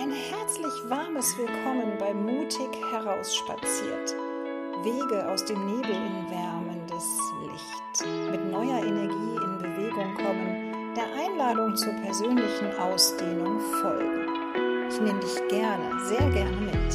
Ein herzlich warmes Willkommen bei Mutig herausspaziert. Wege aus dem Nebel in wärmendes Licht. Mit neuer Energie in Bewegung kommen, der Einladung zur persönlichen Ausdehnung folgen. Ich nehme dich gerne, sehr gerne mit.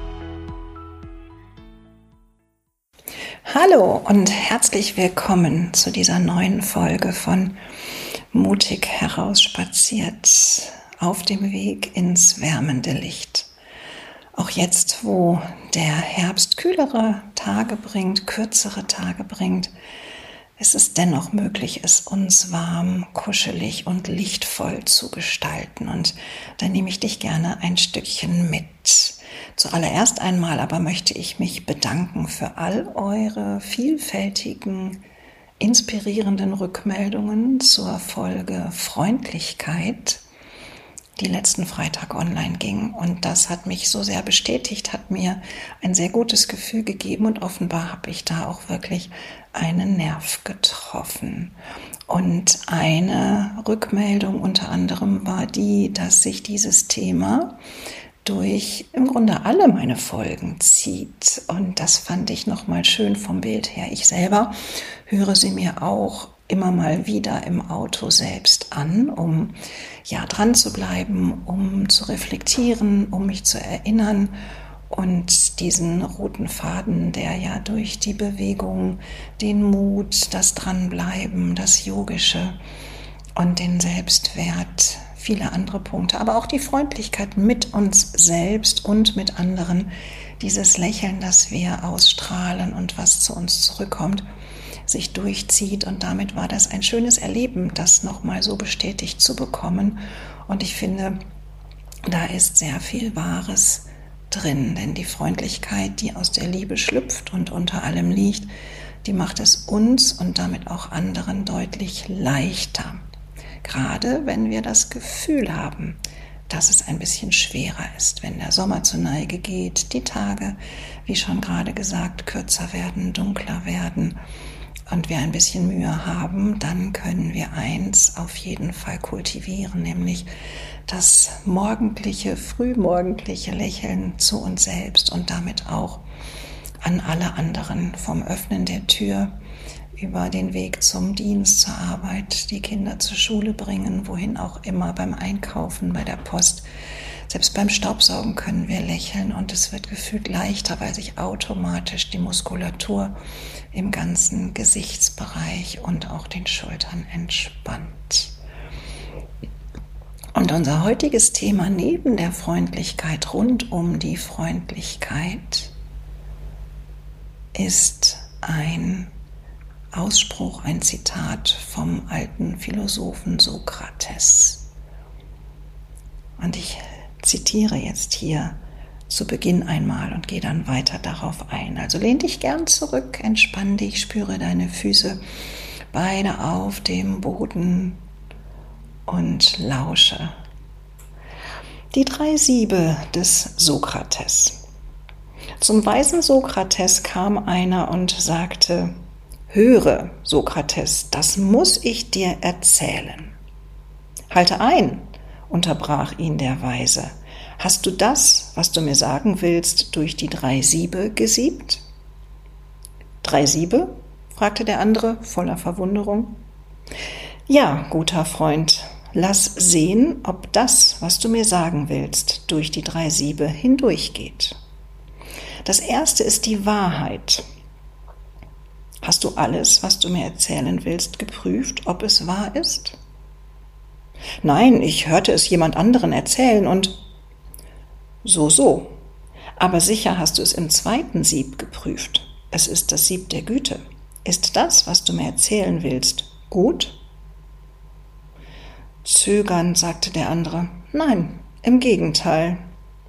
Hallo und herzlich willkommen zu dieser neuen Folge von Mutig herausspaziert. Auf dem Weg ins wärmende Licht. Auch jetzt, wo der Herbst kühlere Tage bringt, kürzere Tage bringt, ist es dennoch möglich, es uns warm, kuschelig und lichtvoll zu gestalten. Und da nehme ich dich gerne ein Stückchen mit. Zuallererst einmal aber möchte ich mich bedanken für all eure vielfältigen, inspirierenden Rückmeldungen zur Folge Freundlichkeit, die letzten Freitag online ging. Und das hat mich so sehr bestätigt, hat mir ein sehr gutes Gefühl gegeben und offenbar habe ich da auch wirklich einen Nerv getroffen. Und eine Rückmeldung unter anderem war die, dass sich dieses Thema durch im Grunde alle meine Folgen zieht. Und das fand ich nochmal schön vom Bild her. Ich selber höre sie mir auch immer mal wieder im Auto selbst an, um dran zu bleiben, um zu reflektieren, um mich zu erinnern und diesen roten Faden, der ja durch die Bewegung, den Mut, das Dranbleiben, das Yogische und den Selbstwert, viele andere Punkte, aber auch die Freundlichkeit mit uns selbst und mit anderen, dieses Lächeln, das wir ausstrahlen und was zu uns zurückkommt, sich durchzieht. Und damit war das ein schönes Erleben, das nochmal so bestätigt zu bekommen. Und ich finde, da ist sehr viel Wahres drin, denn die Freundlichkeit, die aus der Liebe schlüpft und unter allem liegt, die macht es uns und damit auch anderen deutlich leichter. Gerade wenn wir das Gefühl haben, dass es ein bisschen schwerer ist, wenn der Sommer zur Neige geht, die Tage, wie schon gerade gesagt, kürzer werden, dunkler werden und wir ein bisschen Mühe haben, dann können wir eins auf jeden Fall kultivieren, nämlich das morgendliche, frühmorgendliche Lächeln zu uns selbst und damit auch an alle anderen, vom Öffnen der Tür über den Weg zum Dienst, zur Arbeit, die Kinder zur Schule bringen, wohin auch immer, beim Einkaufen, bei der Post. Selbst beim Staubsaugen können wir lächeln und es wird gefühlt leichter, weil sich automatisch die Muskulatur im ganzen Gesichtsbereich und auch den Schultern entspannt. Und unser heutiges Thema neben der Freundlichkeit, rund um die Freundlichkeit, ist ein Ausspruch, ein Zitat vom alten Philosophen Sokrates. Und ich zitiere jetzt hier zu Beginn einmal und gehe dann weiter darauf ein. Also lehn dich gern zurück, entspann dich, spüre deine Füße, Beine auf dem Boden und lausche. Die 3 Siebe des Sokrates. Zum weisen Sokrates kam einer und sagte: Höre, Sokrates, das muss ich dir erzählen. Halte ein, unterbrach ihn der Weise. Hast du das, was du mir sagen willst, durch die 3 Siebe gesiebt? 3 Siebe? Fragte der andere voller Verwunderung. Ja, guter Freund, lass sehen, ob das, was du mir sagen willst, durch die 3 Siebe hindurchgeht. Das erste ist die Wahrheit. Hast du alles, was du mir erzählen willst, geprüft, ob es wahr ist? Nein, ich hörte es jemand anderen erzählen und so. Aber sicher hast du es im 2. Sieb geprüft. Es ist das Sieb der Güte. Ist das, was du mir erzählen willst, gut? Zögernd sagte der andere: Nein, im Gegenteil.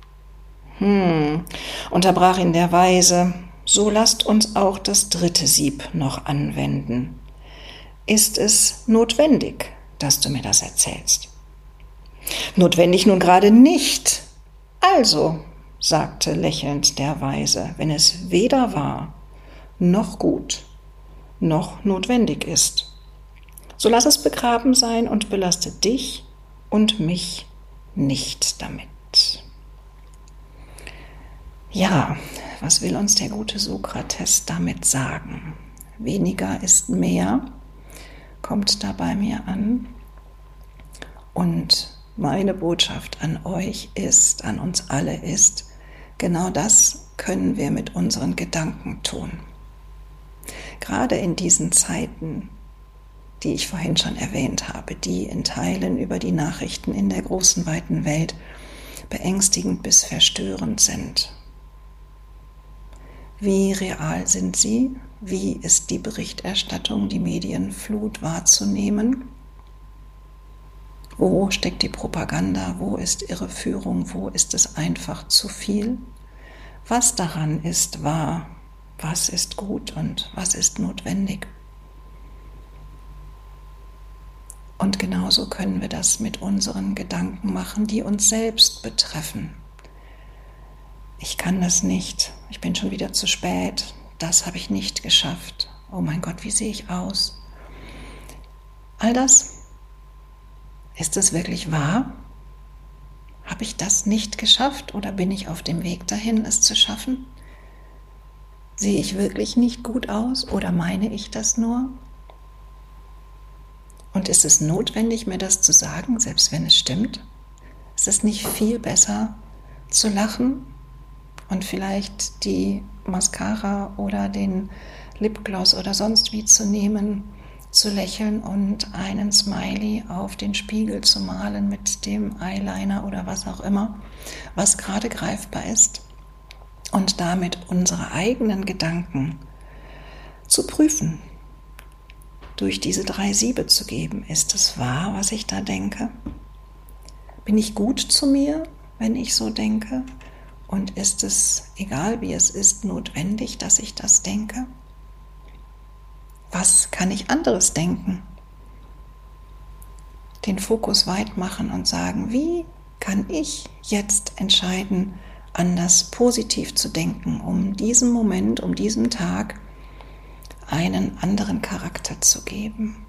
Unterbrach ihn der Weise: So lasst uns auch das 3. Sieb noch anwenden. Ist es notwendig, dass du mir das erzählst? Notwendig nun gerade nicht. Also, sagte lächelnd der Weise, wenn es weder wahr, noch gut, noch notwendig ist, so lass es begraben sein und belaste dich und mich nicht damit. Ja, was will uns der gute Sokrates damit sagen? Weniger ist mehr, kommt da bei mir an. Und meine Botschaft an euch ist, an uns alle ist, genau das können wir mit unseren Gedanken tun. Gerade in diesen Zeiten, die ich vorhin schon erwähnt habe, die in Teilen über die Nachrichten in der großen, weiten Welt beängstigend bis verstörend sind. Wie real sind sie? Wie ist die Berichterstattung, die Medienflut wahrzunehmen? Wo steckt die Propaganda? Wo ist Irreführung? Wo ist es einfach zu viel? Was daran ist wahr? Was ist gut und was ist notwendig? Und genauso können wir das mit unseren Gedanken machen, die uns selbst betreffen. Ich kann das nicht, ich bin schon wieder zu spät, das habe ich nicht geschafft. Oh mein Gott, wie sehe ich aus? All das, ist es wirklich wahr? Habe ich das nicht geschafft oder bin ich auf dem Weg dahin, es zu schaffen? Sehe ich wirklich nicht gut aus oder meine ich das nur? Und ist es notwendig, mir das zu sagen, selbst wenn es stimmt? Ist es nicht viel besser zu lachen und vielleicht die Mascara oder den Lipgloss oder sonst wie zu nehmen, zu lächeln und einen Smiley auf den Spiegel zu malen mit dem Eyeliner oder was auch immer, was gerade greifbar ist, und damit unsere eigenen Gedanken zu prüfen, durch diese 3 Siebe zu geben. Ist es wahr, was ich da denke? Bin ich gut zu mir, wenn ich so denke? Und ist es, egal wie es ist, notwendig, dass ich das denke? Was kann ich anderes denken? Den Fokus weit machen und sagen, wie kann ich jetzt entscheiden, anders positiv zu denken, um diesem Moment, um diesem Tag einen anderen Charakter zu geben.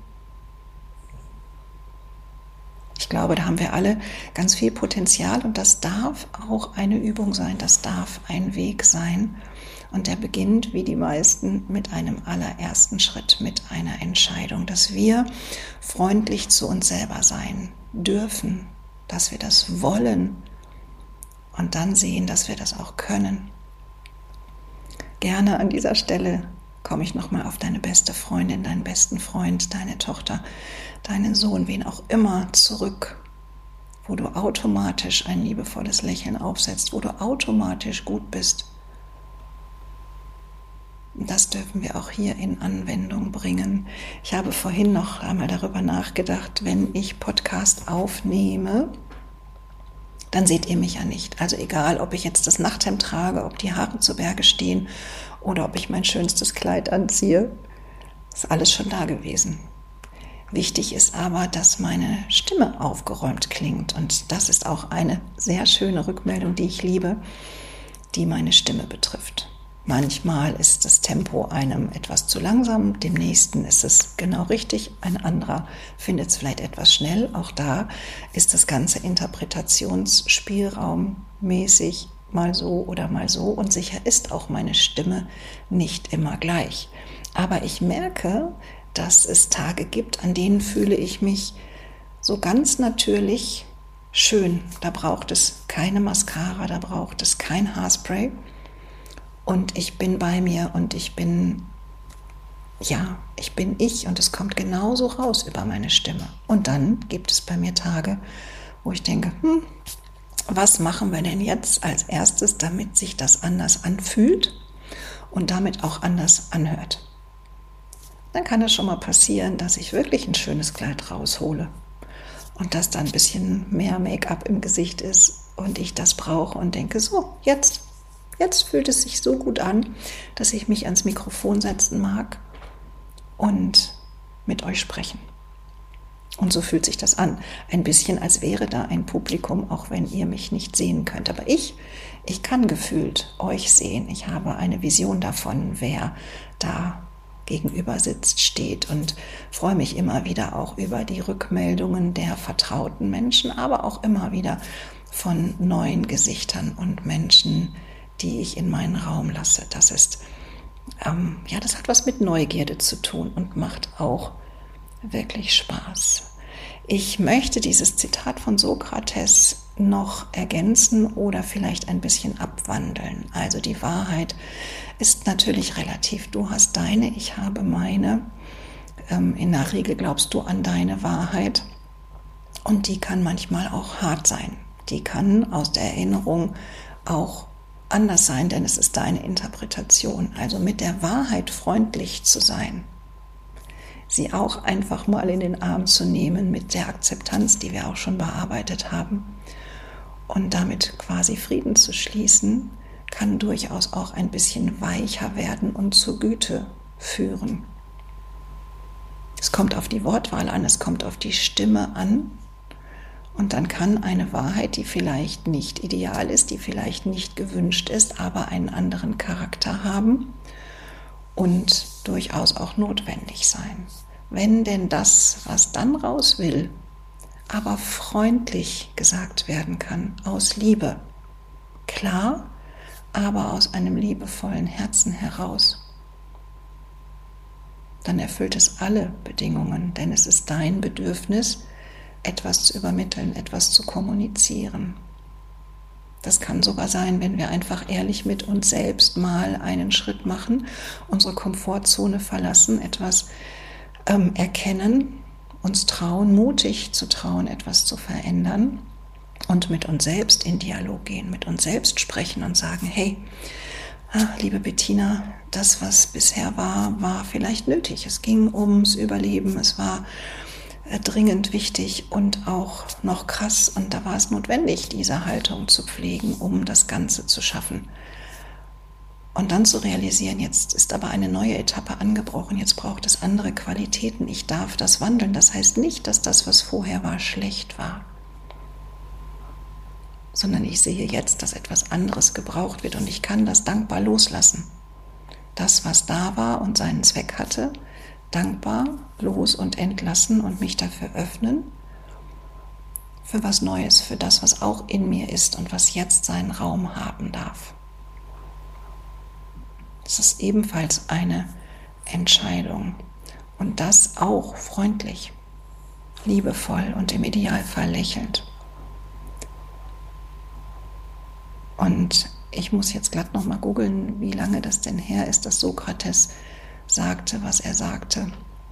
Ich glaube, da haben wir alle ganz viel Potenzial und das darf auch eine Übung sein, das darf ein Weg sein. Und der beginnt, wie die meisten, mit einem allerersten Schritt, mit einer Entscheidung, dass wir freundlich zu uns selber sein dürfen, dass wir das wollen und dann sehen, dass wir das auch können. Gerne an dieser Stelle komme ich nochmal auf deine beste Freundin, deinen besten Freund, deine Tochter, deinen Sohn, wen auch immer zurück, wo du automatisch ein liebevolles Lächeln aufsetzt, wo du automatisch gut bist. Das dürfen wir auch hier in Anwendung bringen. Ich habe vorhin noch einmal darüber nachgedacht, wenn ich Podcast aufnehme, dann seht ihr mich ja nicht. Also egal, ob ich jetzt das Nachthemd trage, ob die Haare zu Berge stehen oder ob ich mein schönstes Kleid anziehe, ist alles schon da gewesen. Wichtig ist aber, dass meine Stimme aufgeräumt klingt. Und das ist auch eine sehr schöne Rückmeldung, die ich liebe, die meine Stimme betrifft. Manchmal ist das Tempo einem etwas zu langsam, dem nächsten ist es genau richtig, ein anderer findet es vielleicht etwas schnell. Auch da ist das ganze Interpretationsspielraum mäßig mal so oder mal so und sicher ist auch meine Stimme nicht immer gleich. Aber ich merke, dass es Tage gibt, an denen fühle ich mich so ganz natürlich schön. Da braucht es keine Mascara, da braucht es kein Haarspray. Und ich bin bei mir und ich bin ich und es kommt genauso raus über meine Stimme. Und dann gibt es bei mir Tage, wo ich denke, was machen wir denn jetzt als erstes, damit sich das anders anfühlt und damit auch anders anhört? Dann kann es schon mal passieren, dass ich wirklich ein schönes Kleid raushole und dass da ein bisschen mehr Make-up im Gesicht ist und ich das brauche und denke, so, jetzt fühlt es sich so gut an, dass ich mich ans Mikrofon setzen mag und mit euch sprechen. Und so fühlt sich das an. Ein bisschen, als wäre da ein Publikum, auch wenn ihr mich nicht sehen könnt. Aber ich kann gefühlt euch sehen. Ich habe eine Vision davon, wer da gegenüber sitzt, steht und freue mich immer wieder auch über die Rückmeldungen der vertrauten Menschen, aber auch immer wieder von neuen Gesichtern und Menschen, die ich in meinen Raum lasse. Das ist, das hat was mit Neugierde zu tun und macht auch wirklich Spaß. Ich möchte dieses Zitat von Sokrates noch ergänzen oder vielleicht ein bisschen abwandeln. Also die Wahrheit ist natürlich relativ. Du hast deine, ich habe meine. In der Regel glaubst du an deine Wahrheit und die kann manchmal auch hart sein. Die kann aus der Erinnerung auch anders sein, denn es ist deine Interpretation. Also mit der Wahrheit freundlich zu sein, sie auch einfach mal in den Arm zu nehmen mit der Akzeptanz, die wir auch schon bearbeitet haben und damit quasi Frieden zu schließen, kann durchaus auch ein bisschen weicher werden und zur Güte führen. Es kommt auf die Wortwahl an, es kommt auf die Stimme an und dann kann eine Wahrheit, die vielleicht nicht ideal ist, die vielleicht nicht gewünscht ist, aber einen anderen Charakter haben und durchaus auch notwendig sein. Wenn denn das, was dann raus will, aber freundlich gesagt werden kann, aus Liebe, klar, aber aus einem liebevollen Herzen heraus, dann erfüllt es alle Bedingungen, denn es ist dein Bedürfnis, etwas zu übermitteln, etwas zu kommunizieren. Das kann sogar sein, wenn wir einfach ehrlich mit uns selbst mal einen Schritt machen, unsere Komfortzone verlassen, etwas erkennen, uns trauen, mutig zu trauen, etwas zu verändern und mit uns selbst in Dialog gehen, mit uns selbst sprechen und sagen, hey, liebe Bettina, das, was bisher war, war vielleicht nötig. Es ging ums Überleben, es war dringend wichtig und auch noch krass. Und da war es notwendig, diese Haltung zu pflegen, um das Ganze zu schaffen. Und dann zu realisieren, jetzt ist aber eine neue Etappe angebrochen, jetzt braucht es andere Qualitäten, ich darf das wandeln. Das heißt nicht, dass das, was vorher war, schlecht war, sondern ich sehe jetzt, dass etwas anderes gebraucht wird und ich kann das dankbar loslassen. Das, was da war und seinen Zweck hatte, dankbar los und entlassen und mich dafür öffnen, für was Neues, für das, was auch in mir ist und was jetzt seinen Raum haben darf. Das ist ebenfalls eine Entscheidung und das auch freundlich, liebevoll und im Idealfall lächelnd. Und ich muss jetzt glatt nochmal googeln, wie lange das denn her ist, dass Sokrates sagte, was er sagte.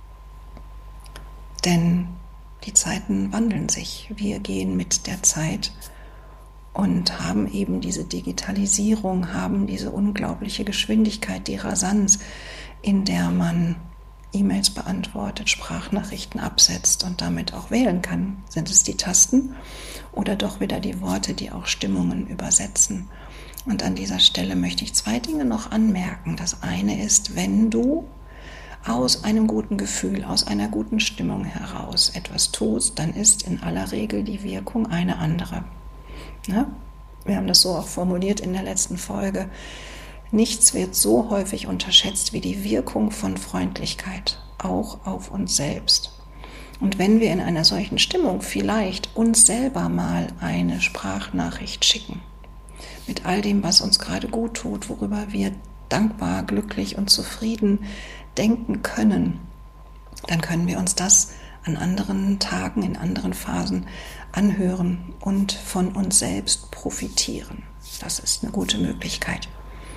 Denn die Zeiten wandeln sich. Wir gehen mit der Zeit und haben eben diese Digitalisierung, haben diese unglaubliche Geschwindigkeit, die Rasanz, in der man E-Mails beantwortet, Sprachnachrichten absetzt und damit auch wählen kann. Sind es die Tasten oder doch wieder die Worte, die auch Stimmungen übersetzen? Und an dieser Stelle möchte ich 2 Dinge noch anmerken. Das eine ist, wenn du aus einem guten Gefühl, aus einer guten Stimmung heraus etwas tust, dann ist in aller Regel die Wirkung eine andere. Ne? Wir haben das so auch formuliert in der letzten Folge. Nichts wird so häufig unterschätzt wie die Wirkung von Freundlichkeit, auch auf uns selbst. Und wenn wir in einer solchen Stimmung vielleicht uns selber mal eine Sprachnachricht schicken, mit all dem, was uns gerade gut tut, worüber wir dankbar, glücklich und zufrieden denken können, dann können wir uns das an anderen Tagen, in anderen Phasen anhören und von uns selbst profitieren. Das ist eine gute Möglichkeit.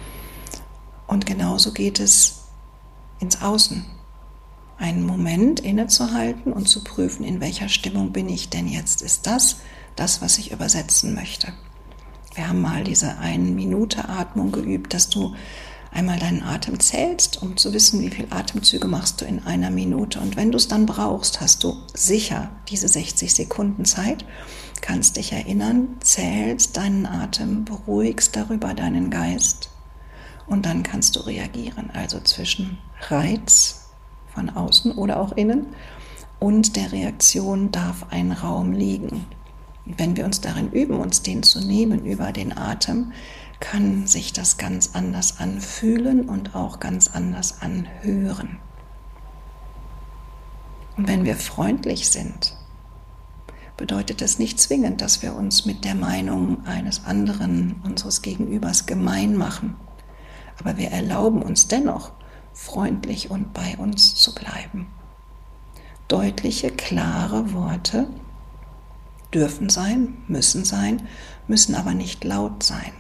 Und genauso geht es ins Außen. Einen Moment innezuhalten und zu prüfen, in welcher Stimmung bin ich denn jetzt? Ist das, was ich übersetzen möchte? Wir haben mal diese 1-Minute-Atmung geübt, dass du einmal deinen Atem zählst, um zu wissen, wie viele Atemzüge machst du in einer Minute. Und wenn du es dann brauchst, hast du sicher diese 60 Sekunden Zeit, kannst dich erinnern, zählst deinen Atem, beruhigst darüber deinen Geist und dann kannst du reagieren. Also zwischen Reiz von außen oder auch innen und der Reaktion darf ein Raum liegen. Wenn wir uns darin üben, uns den zu nehmen über den Atem, kann sich das ganz anders anfühlen und auch ganz anders anhören. Und wenn wir freundlich sind, bedeutet es nicht zwingend, dass wir uns mit der Meinung eines anderen, unseres Gegenübers, gemein machen. Aber wir erlauben uns dennoch, freundlich und bei uns zu bleiben. Deutliche, klare Worte dürfen sein, müssen aber nicht laut sein.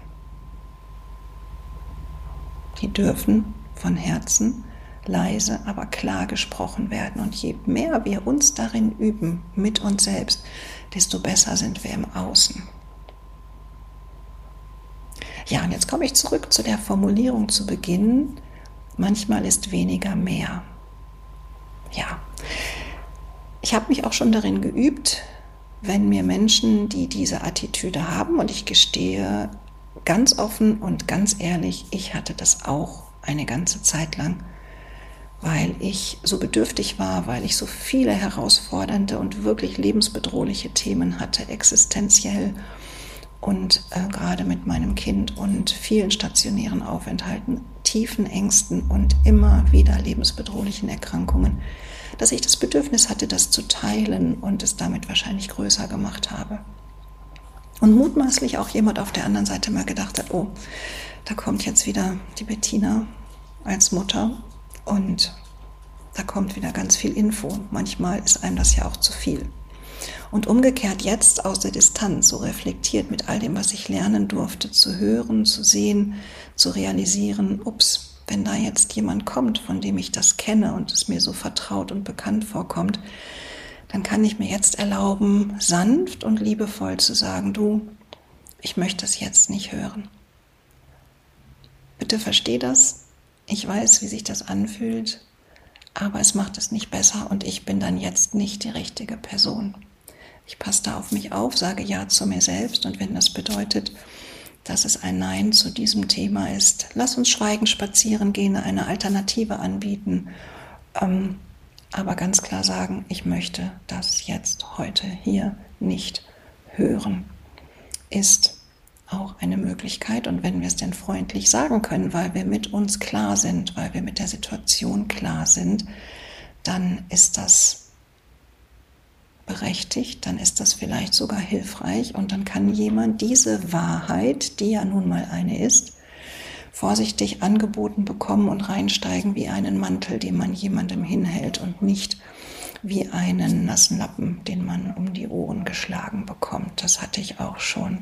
Die dürfen von Herzen leise, aber klar gesprochen werden. Und je mehr wir uns darin üben, mit uns selbst, desto besser sind wir im Außen. Ja, und jetzt komme ich zurück zu der Formulierung zu Beginn. Manchmal ist weniger mehr. Ja, ich habe mich auch schon darin geübt, wenn mir Menschen, die diese Attitüde haben, und ich gestehe ganz offen und ganz ehrlich, ich hatte das auch eine ganze Zeit lang, weil ich so bedürftig war, weil ich so viele herausfordernde und wirklich lebensbedrohliche Themen hatte, existenziell und gerade mit meinem Kind und vielen stationären Aufenthalten, tiefen Ängsten und immer wieder lebensbedrohlichen Erkrankungen, dass ich das Bedürfnis hatte, das zu teilen und es damit wahrscheinlich größer gemacht habe. Und mutmaßlich auch jemand auf der anderen Seite mal gedacht hat, oh, da kommt jetzt wieder die Bettina als Mutter und da kommt wieder ganz viel Info. Manchmal ist einem das ja auch zu viel. Und umgekehrt jetzt aus der Distanz, so reflektiert mit all dem, was ich lernen durfte, zu hören, zu sehen, zu realisieren, ups, wenn da jetzt jemand kommt, von dem ich das kenne und es mir so vertraut und bekannt vorkommt, dann kann ich mir jetzt erlauben, sanft und liebevoll zu sagen, du, ich möchte es jetzt nicht hören. Bitte versteh das. Ich weiß, wie sich das anfühlt, aber es macht es nicht besser und ich bin dann jetzt nicht die richtige Person. Ich passe da auf mich auf, sage Ja zu mir selbst und wenn das bedeutet, dass es ein Nein zu diesem Thema ist, lass uns schweigen, spazieren gehen, eine Alternative anbieten, aber ganz klar sagen, ich möchte das jetzt heute hier nicht hören, ist auch eine Möglichkeit. Und wenn wir es denn freundlich sagen können, weil wir mit uns klar sind, weil wir mit der Situation klar sind, dann ist das berechtigt, dann ist das vielleicht sogar hilfreich und dann kann jemand diese Wahrheit, die ja nun mal eine ist, vorsichtig angeboten bekommen und reinsteigen wie einen Mantel, den man jemandem hinhält und nicht wie einen nassen Lappen, den man um die Ohren geschlagen bekommt. Das hatte ich auch schon.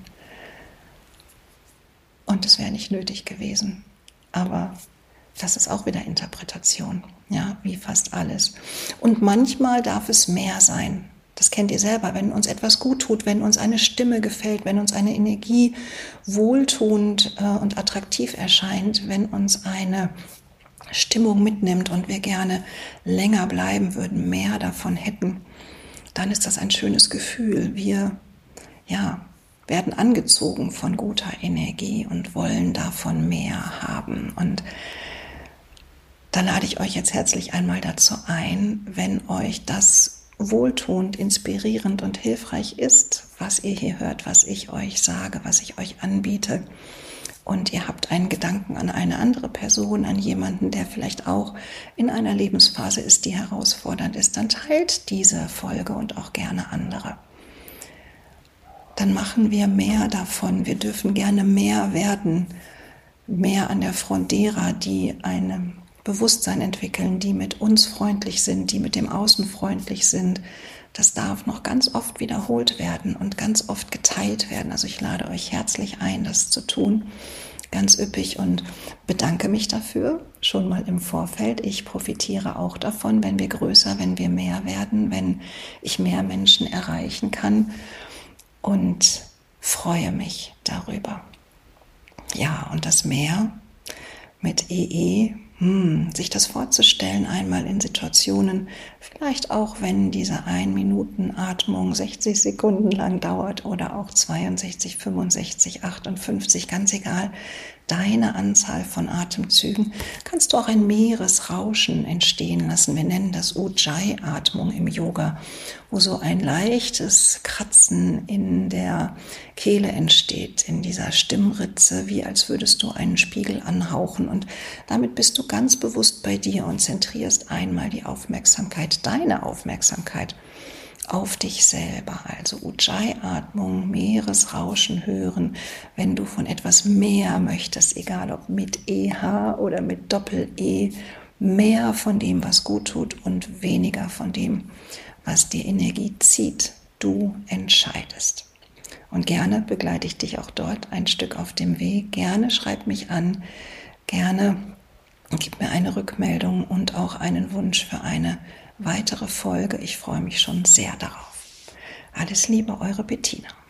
Und es wäre nicht nötig gewesen. Aber das ist auch wieder Interpretation, ja, wie fast alles. Und manchmal darf es mehr sein. Das kennt ihr selber, wenn uns etwas gut tut, wenn uns eine Stimme gefällt, wenn uns eine Energie wohltuend und attraktiv erscheint, wenn uns eine Stimmung mitnimmt und wir gerne länger bleiben würden, mehr davon hätten, dann ist das ein schönes Gefühl. Wir werden angezogen von guter Energie und wollen davon mehr haben. Und da lade ich euch jetzt herzlich einmal dazu ein, wenn euch das wohltuend, inspirierend und hilfreich ist, was ihr hier hört, was ich euch sage, was ich euch anbiete. Und ihr habt einen Gedanken an eine andere Person, an jemanden, der vielleicht auch in einer Lebensphase ist, die herausfordernd ist, dann teilt diese Folge und auch gerne andere. Dann machen wir mehr davon. Wir dürfen gerne mehr werden, mehr an der Front derer, die ein Bewusstsein entwickeln, die mit uns freundlich sind, die mit dem Außen freundlich sind. Das darf noch ganz oft wiederholt werden und ganz oft geteilt werden. Also ich lade euch herzlich ein, das zu tun, ganz üppig und bedanke mich dafür schon mal im Vorfeld. Ich profitiere auch davon, wenn wir größer, wenn wir mehr werden, wenn ich mehr Menschen erreichen kann und freue mich darüber. Ja, und das Mehr mit EE, sich das vorzustellen, einmal in Situationen, vielleicht auch wenn diese 1-Minuten-Atmung 60 Sekunden lang dauert oder auch 62, 65, 58, ganz egal, deine Anzahl von Atemzügen, kannst du auch ein Meeresrauschen entstehen lassen. Wir nennen das Ujjayi-Atmung im Yoga, wo so ein leichtes Kratzen in der Kehle entsteht, in dieser Stimmritze, wie als würdest du einen Spiegel anhauchen. Und damit bist du ganz bewusst bei dir und zentrierst einmal die Aufmerksamkeit, deine Aufmerksamkeit auf dich selber. Also Ujjayi-Atmung, Meeresrauschen hören, wenn du von etwas mehr möchtest, egal ob mit EH oder mit Doppel-E, mehr von dem, was gut tut und weniger von dem, was die Energie zieht. Du entscheidest. Und gerne begleite ich dich auch dort ein Stück auf dem Weg. Gerne schreib mich an, gerne gib mir eine Rückmeldung und auch einen Wunsch für eine weitere Folge. Ich freue mich schon sehr darauf. Alles Liebe, eure Bettina.